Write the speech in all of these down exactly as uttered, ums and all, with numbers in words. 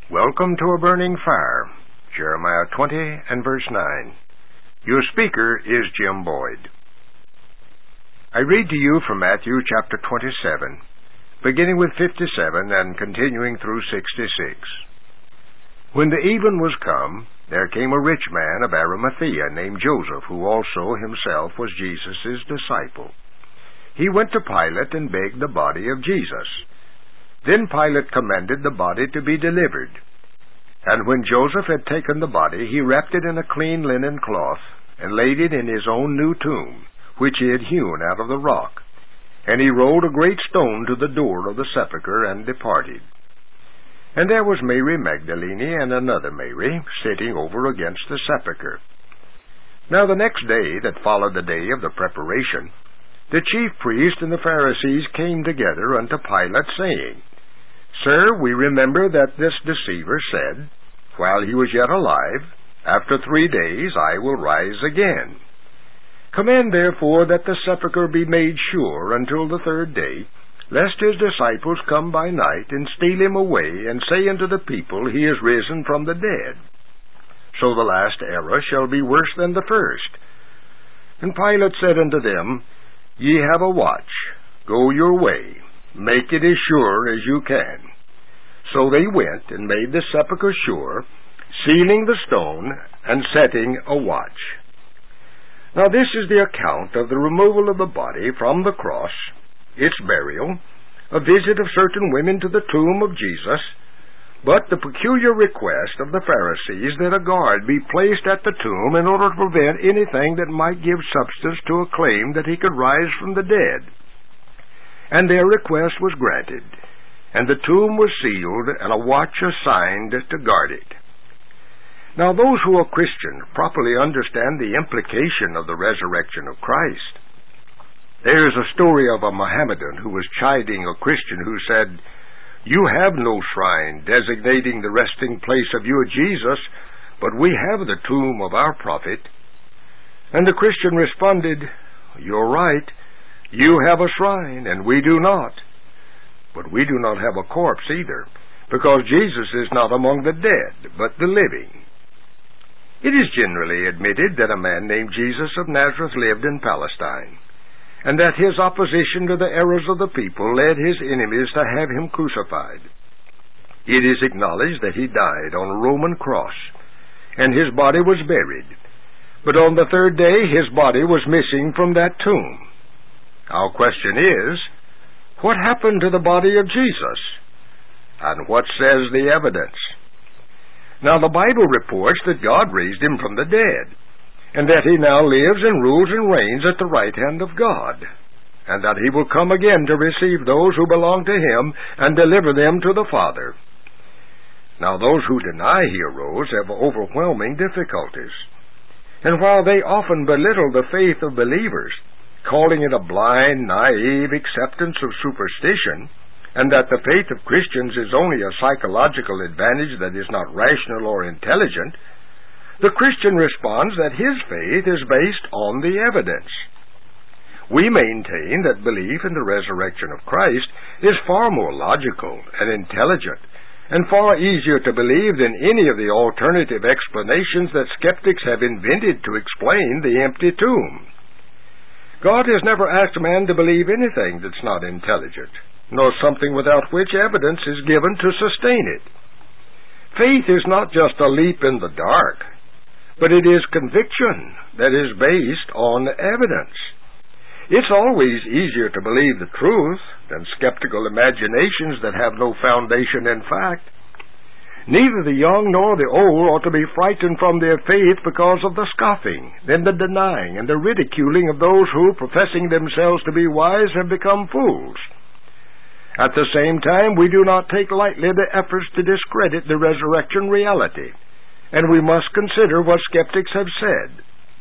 Welcome to a burning fire, Jeremiah twenty and verse nine. Your speaker is Jim Boyd. I read to you from Matthew chapter twenty-seven, beginning with fifty-seven and continuing through sixty-six. When the even was come, there came a rich man of Arimathea named Joseph, who also himself was Jesus' disciple. He went to Pilate and begged the body of Jesus. Then Pilate commanded the body to be delivered. And when Joseph had taken the body, he wrapped it in a clean linen cloth, and laid it in his own new tomb, which he had hewn out of the rock. And he rolled a great stone to the door of the sepulchre, and departed. And there was Mary Magdalene and another Mary, sitting over against the sepulchre. Now the next day that followed the day of the preparation, the chief priests and the Pharisees came together unto Pilate, saying, Sir, we remember that this deceiver said, while he was yet alive, After three days I will rise again. Command therefore that the sepulchre be made sure until the third day, lest his disciples come by night and steal him away, and say unto the people, He is risen from the dead. So the last error shall be worse than the first. And Pilate said unto them, Ye have a watch. Go your way. Make it as sure as you can. So they went and made the sepulchre sure, sealing the stone and setting a watch. Now this is the account of the removal of the body from the cross, its burial, a visit of certain women to the tomb of Jesus, but the peculiar request of the Pharisees that a guard be placed at the tomb in order to prevent anything that might give substance to a claim that he could rise from the dead. And their request was granted, and the tomb was sealed, and a watch assigned to guard it. Now those who are Christian properly understand the implication of the resurrection of Christ. There is a story of a Mohammedan who was chiding a Christian who said, You have no shrine designating the resting place of your Jesus, but we have the tomb of our prophet. And the Christian responded, You're right. You have a shrine, and we do not. But we do not have a corpse either, because Jesus is not among the dead, but the living. It is generally admitted that a man named Jesus of Nazareth lived in Palestine, and that his opposition to the errors of the people led his enemies to have him crucified. It is acknowledged that he died on a Roman cross, and his body was buried. But on the third day his body was missing from that tomb. Our question is, what happened to the body of Jesus? And what says the evidence? Now the Bible reports that God raised him from the dead, and that he now lives and rules and reigns at the right hand of God, and that he will come again to receive those who belong to him and deliver them to the Father. Now those who deny he arose have overwhelming difficulties, and while they often belittle the faith of believers, calling it a blind, naive acceptance of superstition, and that the faith of Christians is only a psychological advantage that is not rational or intelligent, the Christian responds that his faith is based on the evidence. We maintain that belief in the resurrection of Christ is far more logical and intelligent, and far easier to believe than any of the alternative explanations that skeptics have invented to explain the empty tomb. God has never asked man to believe anything that's not intelligent, nor something without which evidence is given to sustain it. Faith is not just a leap in the dark, but it is conviction that is based on evidence. It's always easier to believe the truth than skeptical imaginations that have no foundation in fact. Neither the young nor the old ought to be frightened from their faith because of the scoffing, then the denying, and the ridiculing of those who, professing themselves to be wise, have become fools. At the same time, we do not take lightly the efforts to discredit the resurrection reality, and we must consider what skeptics have said.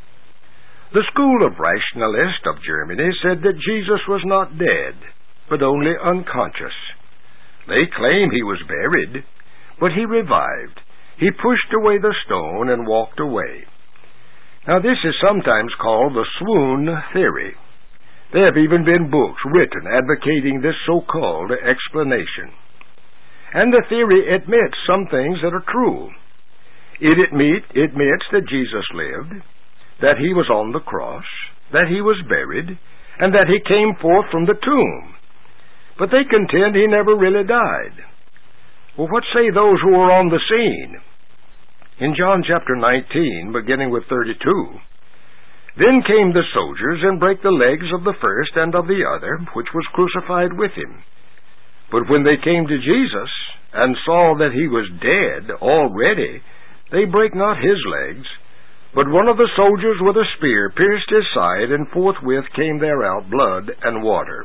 The school of rationalists of Germany said that Jesus was not dead, but only unconscious. They claim he was buried, but he revived. He pushed away the stone and walked away. Now this is sometimes called the swoon theory. There have even been books written advocating this so-called explanation. And the theory admits some things that are true. It admit, admits that Jesus lived, that he was on the cross, that he was buried, and that he came forth from the tomb. But they contend he never really died. Well, what say those who are on the scene? In John chapter nineteen, beginning with thirty-two, "Then came the soldiers, and brake the legs of the first and of the other, which was crucified with him. But when they came to Jesus, and saw that he was dead already, they brake not his legs, but one of the soldiers with a spear pierced his side, and forthwith came there out blood and water."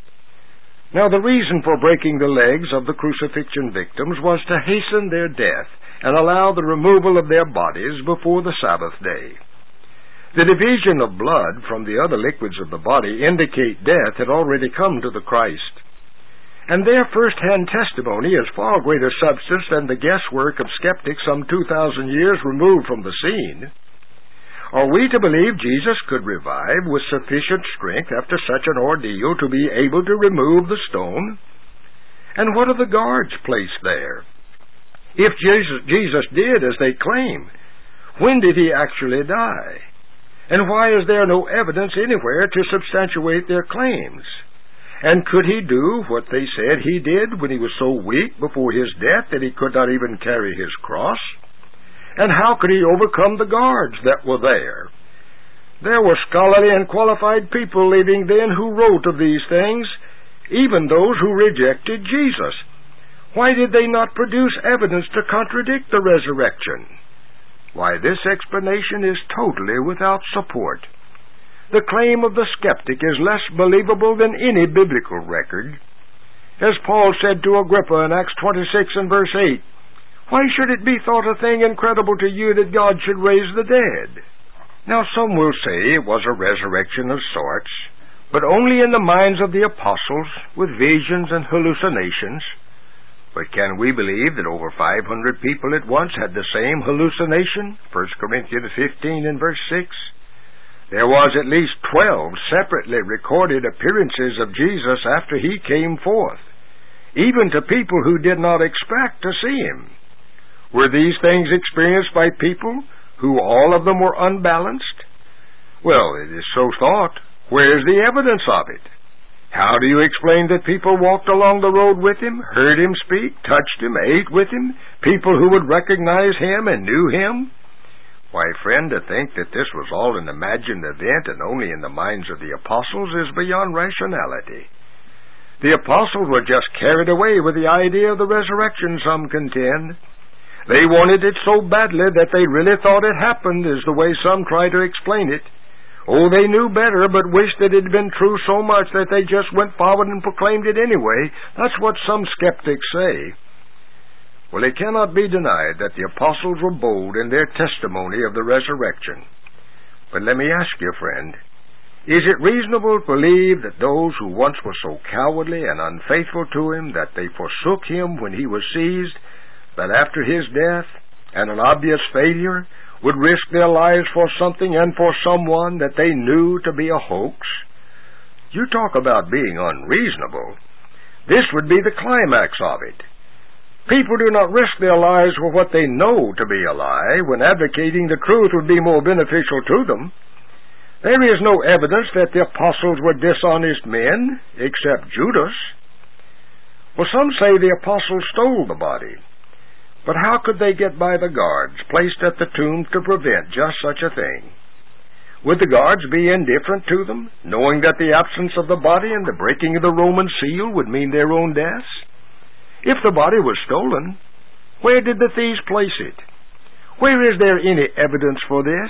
Now the reason for breaking the legs of the crucifixion victims was to hasten their death, and allow the removal of their bodies before the Sabbath day. The division of blood from the other liquids of the body indicate death had already come to the Christ. And their first-hand testimony is far greater substance than the guesswork of skeptics some two thousand years removed from the scene. Are we to believe Jesus could revive with sufficient strength after such an ordeal to be able to remove the stone? And what are the guards placed there? If Jesus, Jesus did as they claim, when did he actually die? And why is there no evidence anywhere to substantiate their claims? And could he do what they said he did when he was so weak before his death that he could not even carry his cross? And how could he overcome the guards that were there? There were scholarly and qualified people living then who wrote of these things, even those who rejected Jesus. Why did they not produce evidence to contradict the resurrection? Why, this explanation is totally without support. The claim of the skeptic is less believable than any biblical record. As Paul said to Agrippa in Acts twenty-six and verse eight, "Why should it be thought a thing incredible to you that God should raise the dead?" Now some will say it was a resurrection of sorts, but only in the minds of the apostles with visions and hallucinations. But can we believe that over five hundred people at once had the same hallucination? First Corinthians fifteen and verse six. There was at least twelve separately recorded appearances of Jesus after he came forth, even to people who did not expect to see him. Were these things experienced by people who all of them were unbalanced? Well, it is so thought. Where is the evidence of it? How do you explain that people walked along the road with him, heard him speak, touched him, ate with him, people who would recognize him and knew him? Why, friend, to think that this was all an imagined event and only in the minds of the apostles is beyond rationality. The apostles were just carried away with the idea of the resurrection, some contend. They wanted it so badly that they really thought it happened, is the way some try to explain it. Oh, they knew better, but wished that it had been true so much that they just went forward and proclaimed it anyway. That's what some skeptics say. Well, it cannot be denied that the apostles were bold in their testimony of the resurrection. But let me ask you, friend, is it reasonable to believe that those who once were so cowardly and unfaithful to him that they forsook him when he was seized, that after his death and an obvious failure would risk their lives for something and for someone that they knew to be a hoax? You talk about being unreasonable. This would be the climax of it. People do not risk their lives for what they know to be a lie, when advocating the truth would be more beneficial to them. There is no evidence that the apostles were dishonest men, except Judas. Well, some say the apostles stole the body. But how could they get by the guards placed at the tomb to prevent just such a thing? Would the guards be indifferent to them, knowing that the absence of the body and the breaking of the Roman seal would mean their own deaths? If the body was stolen, where did the thieves place it? Where is there any evidence for this?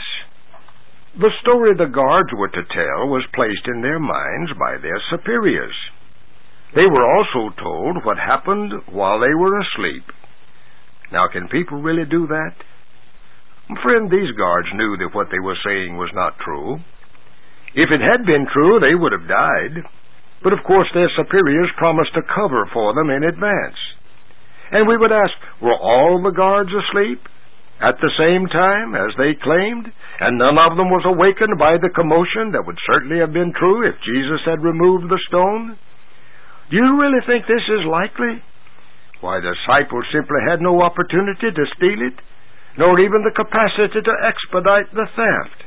The story the guards were to tell was placed in their minds by their superiors. They were also told what happened while they were asleep. Now, can people really do that? Friend, these guards knew that what they were saying was not true. If it had been true, they would have died. But of course their superiors promised to cover for them in advance. And we would ask, were all the guards asleep at the same time as they claimed, and none of them was awakened by the commotion that would certainly have been true if Jesus had removed the stone? Do you really think this is likely? Why, the disciples simply had no opportunity to steal it, nor even the capacity to expedite the theft.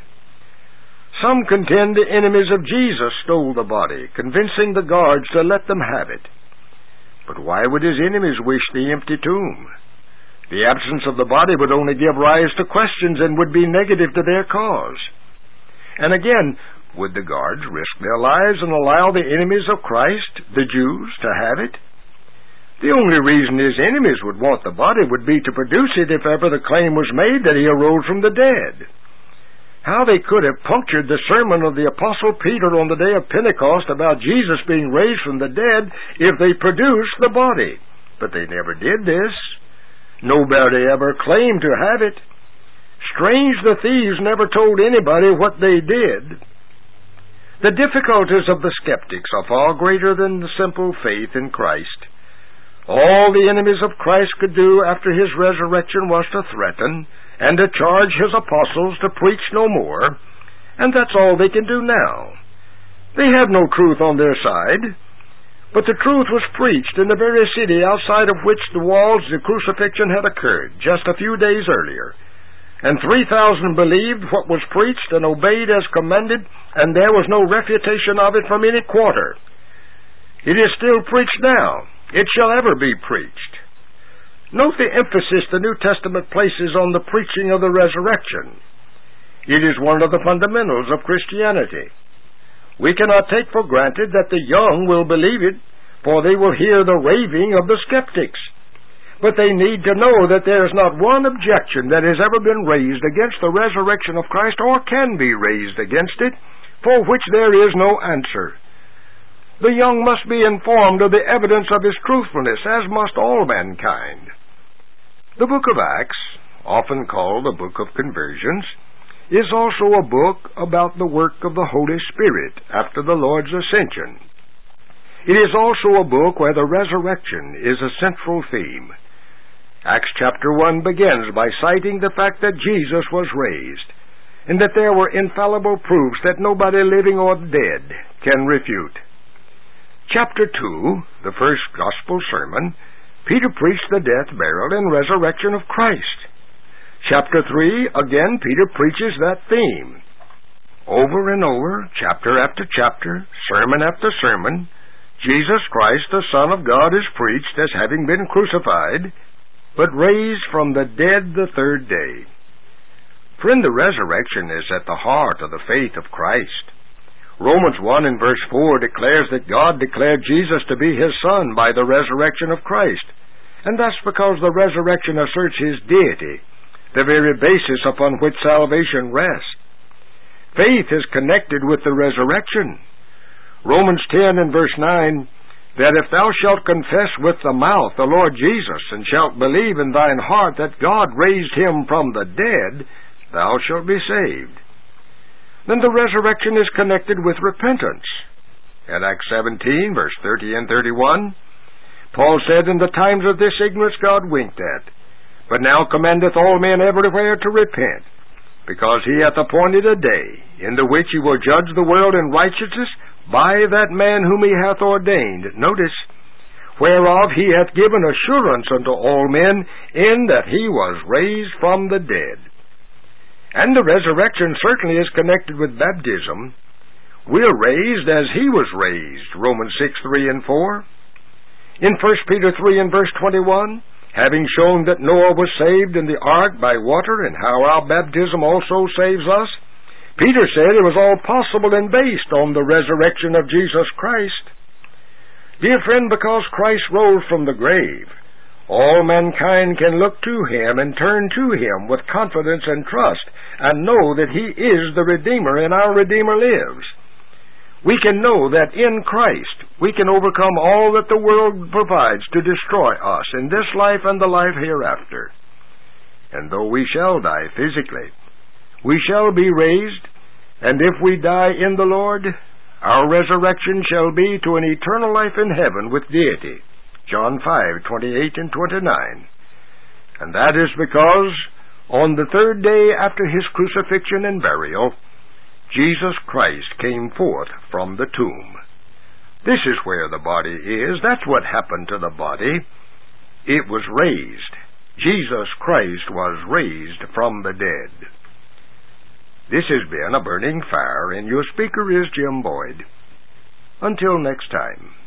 Some contend the enemies of Jesus stole the body, convincing the guards to let them have it. But why would his enemies wish the empty tomb? The absence of the body would only give rise to questions and would be negative to their cause. And again, would the guards risk their lives and allow the enemies of Christ, the Jews, to have it? The only reason his enemies would want the body would be to produce it if ever the claim was made that he arose from the dead. How they could have punctured the sermon of the Apostle Peter on the day of Pentecost about Jesus being raised from the dead if they produced the body. But they never did this. Nobody ever claimed to have it. Strange the thieves never told anybody what they did. The difficulties of the skeptics are far greater than the simple faith in Christ. All the enemies of Christ could do after his resurrection was to threaten and to charge his apostles to preach no more, and that's all they can do now. They have no truth on their side, but the truth was preached in the very city outside of which the walls of the crucifixion had occurred just a few days earlier, and three thousand believed what was preached and obeyed as commanded, and there was no refutation of it from any quarter. It is still preached now. It shall ever be preached. Note the emphasis the New Testament places on the preaching of the resurrection. It is one of the fundamentals of Christianity. We cannot take for granted that the young will believe it, for they will hear the raving of the skeptics. But they need to know that there is not one objection that has ever been raised against the resurrection of Christ, or can be raised against it, for which there is no answer. The young must be informed of the evidence of his truthfulness, as must all mankind. The book of Acts, often called the book of conversions, is also a book about the work of the Holy Spirit after the Lord's ascension. It is also a book where the resurrection is a central theme. Acts chapter one begins by citing the fact that Jesus was raised, and that there were infallible proofs that nobody living or dead can refute. Chapter two, the first gospel sermon, Peter preached the death, burial, and resurrection of Christ. Chapter three, again, Peter preaches that theme. Over and over, chapter after chapter, sermon after sermon, Jesus Christ, the Son of God, is preached as having been crucified, but raised from the dead the third day. Friend, the resurrection is at the heart of the faith of Christ. Romans one and verse four declares that God declared Jesus to be his Son by the resurrection of Christ, and that's because the resurrection asserts his deity, the very basis upon which salvation rests. Faith is connected with the resurrection. Romans ten and verse nine, that if thou shalt confess with the mouth the Lord Jesus, and shalt believe in thine heart that God raised him from the dead, thou shalt be saved. Then the resurrection is connected with repentance. At Acts seventeen, verse thirty and thirty-one, Paul said, in the times of this ignorance God winked at, but now commandeth all men everywhere to repent, because he hath appointed a day, in the which he will judge the world in righteousness by that man whom he hath ordained. Notice, whereof he hath given assurance unto all men, in that he was raised from the dead. And the resurrection certainly is connected with baptism. We're raised as he was raised, Romans six, three and four. In First Peter three and verse twenty-one, having shown that Noah was saved in the ark by water, and how our baptism also saves us, Peter said it was all possible and based on the resurrection of Jesus Christ. Dear friend, because Christ rose from the grave, all mankind can look to him and turn to him with confidence and trust, and know that he is the Redeemer, and our Redeemer lives. We can know that in Christ we can overcome all that the world provides to destroy us in this life and the life hereafter. And though we shall die physically, we shall be raised, and if we die in the Lord, our resurrection shall be to an eternal life in heaven with deity. John five, twenty-eight and twenty-nine. And that is because on the third day after his crucifixion and burial, Jesus Christ came forth from the tomb. This is where the body is. That's what happened to the body. It was raised. Jesus Christ was raised from the dead. This has been A Burning Fire, and your speaker is Jim Boyd. Until next time.